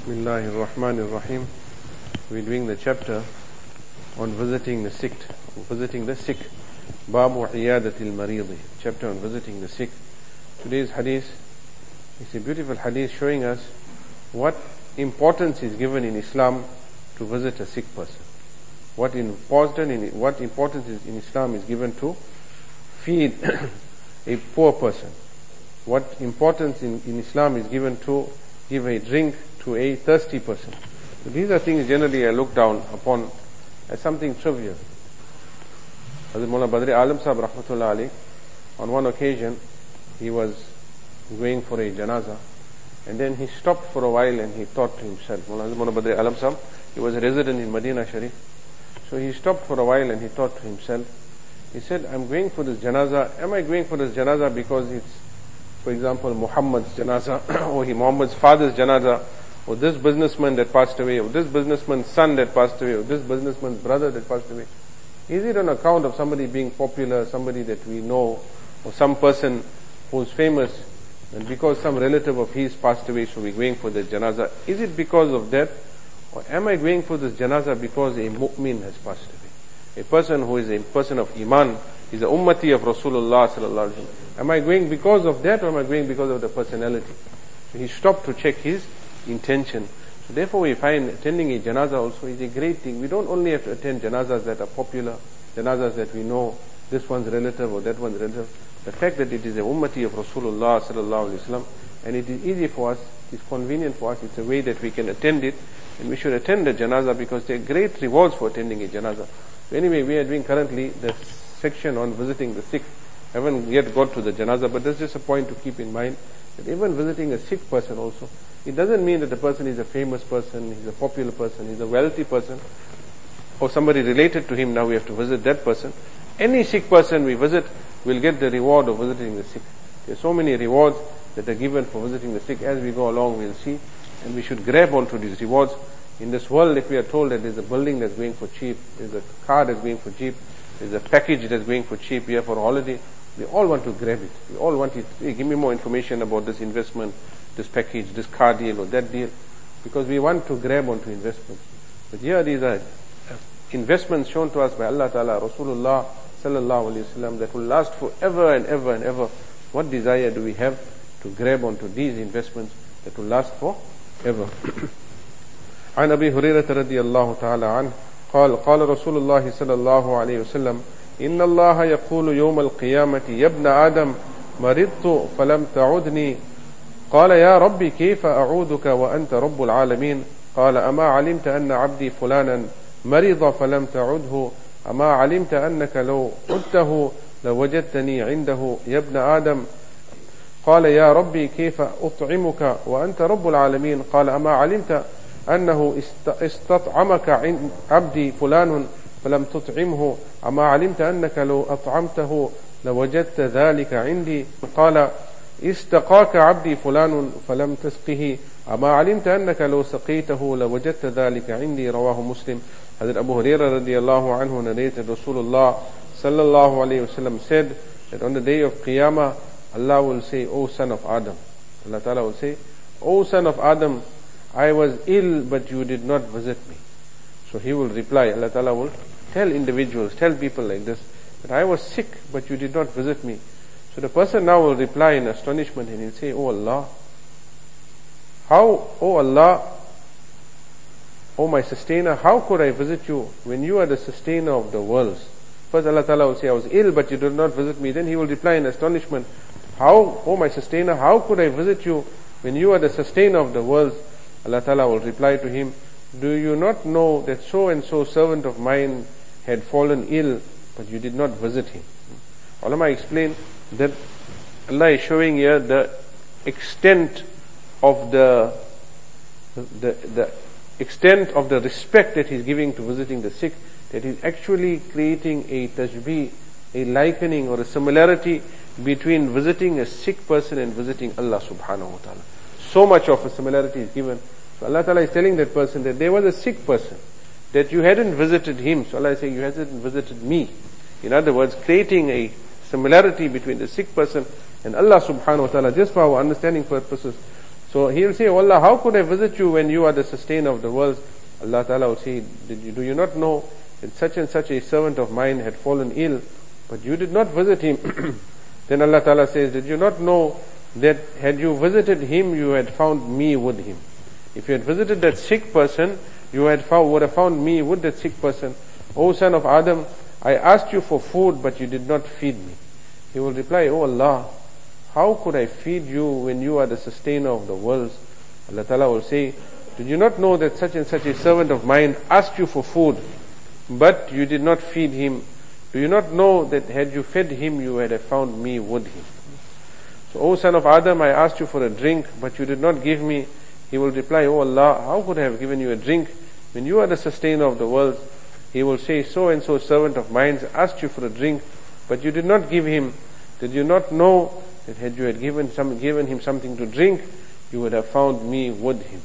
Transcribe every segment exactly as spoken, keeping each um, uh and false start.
Bismillahir Rahmanir Rahim. We're doing the chapter on visiting the sick, visiting the sick. Babu Iyadatil Maridi, chapter on visiting the sick. Today's hadith is a beautiful hadith showing us what importance is given in Islam to visit a sick person. What important in what importance is in Islam is given to feed a poor person. What importance in, in Islam is given to give a drink to a thirsty person. So these are things generally are looked down upon as something trivial. Hazrat Maulana Badri Alam Sahib Rahmatullah Ali, on one occasion, he was going for a janaza, and then he stopped for a while and he thought to himself, Maulana Badri Alam Sahib, he was a resident in Medina Sharif, so he stopped for a while and he thought to himself, he said, I'm going for this janaza, am I going for this janaza because it's, for example, Muhammad's janaza, or he Muhammad's father's janaza, or this businessman that passed away, or this businessman's son that passed away, or this businessman's brother that passed away? Is it on account of somebody being popular, somebody that we know, or some person who's famous, and because some relative of his passed away, so we're going for the janaza? Is it because of that? Or am I going for this janaza because a mu'min has passed away? A person who is a person of iman, is a ummati of Rasulullah sallallahu alaihi wasallam. Am I going because of that, or am I going because of the personality? So he stopped to check his intention. So therefore we find attending a janaza also is a great thing. We don't only have to attend janazas that are popular, janazas that we know, this one's relative or that one's relative. The fact that it is a ummati of Rasulullah sallallahu alaihi wasallam, and it is easy for us, it's convenient for us, it's a way that we can attend it, and we should attend the janaza because there are great rewards for attending a janaza. So anyway, we are doing currently the section on visiting the sick. Haven't yet got to the janaza, but that's just a point to keep in mind, that even visiting a sick person also, it doesn't mean that the person is a famous person, he's a popular person, he's a wealthy person, or somebody related to him, now we have to visit that person. Any sick person we visit will get the reward of visiting the sick. There are so many rewards that are given for visiting the sick. As we go along, we'll see, and we should grab onto these rewards. In this world, if we are told that there's a building that's going for cheap, there's a car that's going for cheap, there's a package that's going for cheap here for a holiday, we all want to grab it. We all want it. Hey, give me more information about this investment, this package, this car deal or that deal, because we want to grab onto investments. But here these are investments shown to us by Allah Ta'ala, Rasulullah Sallallahu Alaihi Wasallam, that will last forever and ever and ever. What desire do we have to grab onto these investments that will last forever? عن أبي هريرة رضي الله تعالى عنه قال قال رسول الله صلى الله عليه وسلم إن الله يقول يوم القيامة يا ابن آدم مرضت فلم تعدني قال يا ربي كيف أعودك وأنت رب العالمين قال أما علمت أن عبدي فلانا مرض فلم تعده أما علمت أنك لو عدته لوجدتني عنده يا ابن آدم قال يا ربي كيف أطعمك وأنت رب العالمين قال أما علمت أنه استطعمك عبدي فلان فلم تطعمه أما علمت أنك لو أطعمته لوجدت ذلك عندي قال استقاك عبدي فلان فلم تسقه أما علمت أنك لو سقيته لوجدت ذلك عندي رواه مسلم. Hazrat Abu Hurairah radiallahu anhu narrated Rasulullah sallallahu alayhi wasallam said that on the day of Qiyamah, Allah will say, O son of Adam, Allah Ta'ala will say, O son of Adam, I was ill but you did not visit me. So he will reply, Allah Ta'ala will tell individuals, tell people like this, that I was sick but you did not visit me. So the person now will reply in astonishment and he'll say, Oh Allah, how, oh Allah, oh my sustainer, how could I visit you when you are the sustainer of the worlds? First Allah Ta'ala will say, I was ill but you did not visit me. Then he will reply in astonishment, how, oh my sustainer, how could I visit you when you are the sustainer of the worlds? Allah Ta'ala will reply to him, do you not know that so and so servant of mine had fallen ill but you did not visit him? Ulama explain that Allah is showing here the extent of the, the the extent of the respect that He's giving to visiting the sick, that He's actually creating a tashbih, a likening or a similarity between visiting a sick person and visiting Allah subhanahu wa ta'ala. So much of a similarity is given. So Allah Ta'ala is telling that person that there was a sick person, that you hadn't visited him. So Allah is saying, you hadn't visited me. In other words, creating a similarity between the sick person and Allah subhanahu wa ta'ala, just for our understanding purposes. So he'll say, oh Allah, how could I visit you when you are the sustainer of the world? Allah Ta'ala will say, did you, do you not know that such and such a servant of mine had fallen ill, but you did not visit him? Then Allah Ta'ala says, did you not know that had you visited him, you had found me with him? If you had visited that sick person, you had found, would have found me with that sick person. O son of Adam, I asked you for food, but you did not feed me. He will reply, oh Allah, how could I feed you when you are the sustainer of the worlds? Allah Ta'ala will say, did you not know that such and such a servant of mine asked you for food, but you did not feed him? Do you not know that had you fed him, you had found me with him? So, O son of Adam, I asked you for a drink, but you did not give me. He will reply, oh Allah, how could I have given you a drink when you are the sustainer of the world? He will say, so and so servant of mine asked you for a drink, but you did not give him. Did you not know that had you had given some, given him something to drink, you would have found me with him?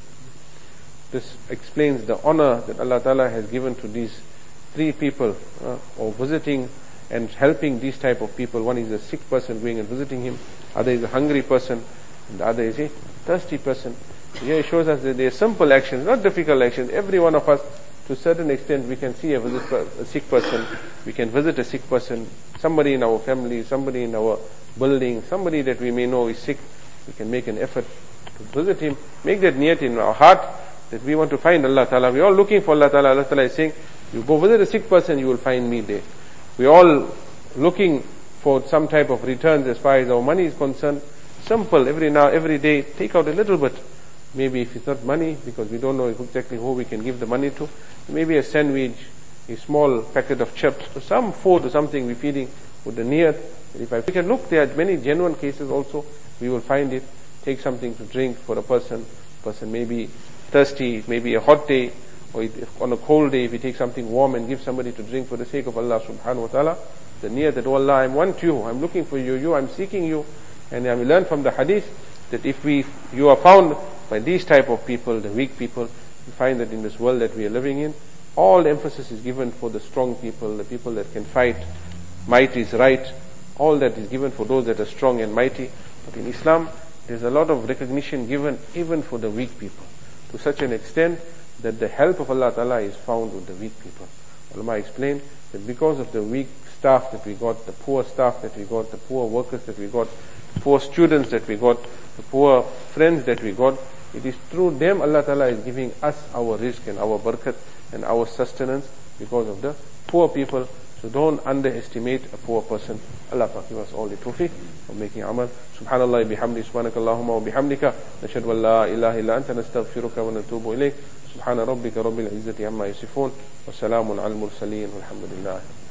This explains the honor that Allah Ta'ala has given to these three people, uh, or visiting and helping these type of people. One is a sick person going and visiting him, other is a hungry person, and the other is a thirsty person. So here it shows us that they are simple actions, not difficult actions. Every one of us, to a certain extent, we can see a, visit, a sick person, we can visit a sick person, somebody in our family, somebody in our building, somebody that we may know is sick. We can make an effort to visit him, make that niyat in our heart that we want to find Allah Ta'ala. We are all looking for Allah Ta'ala. Allah Ta'ala is saying, you go visit a sick person, you will find me there. We are all looking for some type of returns as far as our money is concerned. Simple, every now, every day, take out a little bit. Maybe if it's not money, because we don't know exactly who we can give the money to, maybe a sandwich, a small packet of chips, or some food or something we're feeding with the niyat. If I, we can look, there are many genuine cases also, we will find it. Take something to drink for a person. Person may be thirsty, maybe a hot day, or if on a cold day, if you take something warm and give somebody to drink for the sake of Allah subhanahu wa ta'ala, the niyat that, oh Allah, I want you, I'm looking for you, you, I'm seeking you. And we learn from the hadith that if we, you are found by these type of people, the weak people, we find that in this world that we are living in, all emphasis is given for the strong people, the people that can fight. Might is right. All that is given for those that are strong and mighty. But in Islam, there's a lot of recognition given even for the weak people, to such an extent that the help of Allah Ta'ala is found with the weak people. Ulama explained that because of the weak staff that we got, the poor staff that we got, the poor workers that we got, the poor students that we got, the poor friends that we got, it is through them Allah Ta'ala is giving us our rizq and our barakat and our sustenance, because of the poor people. So don't underestimate a poor person. Allah Ta'ala give us all the tawfiq of making amal. Subhanallah bihamdi, subhanakallahumma wa bihamdika, nashhadu an la ilaha illa anta, nastaghfiruka wa natubu ilayk. Subhana rabbika rabbil izzati amma yasifun, wa salamun al mursaleen, walhamdulillah.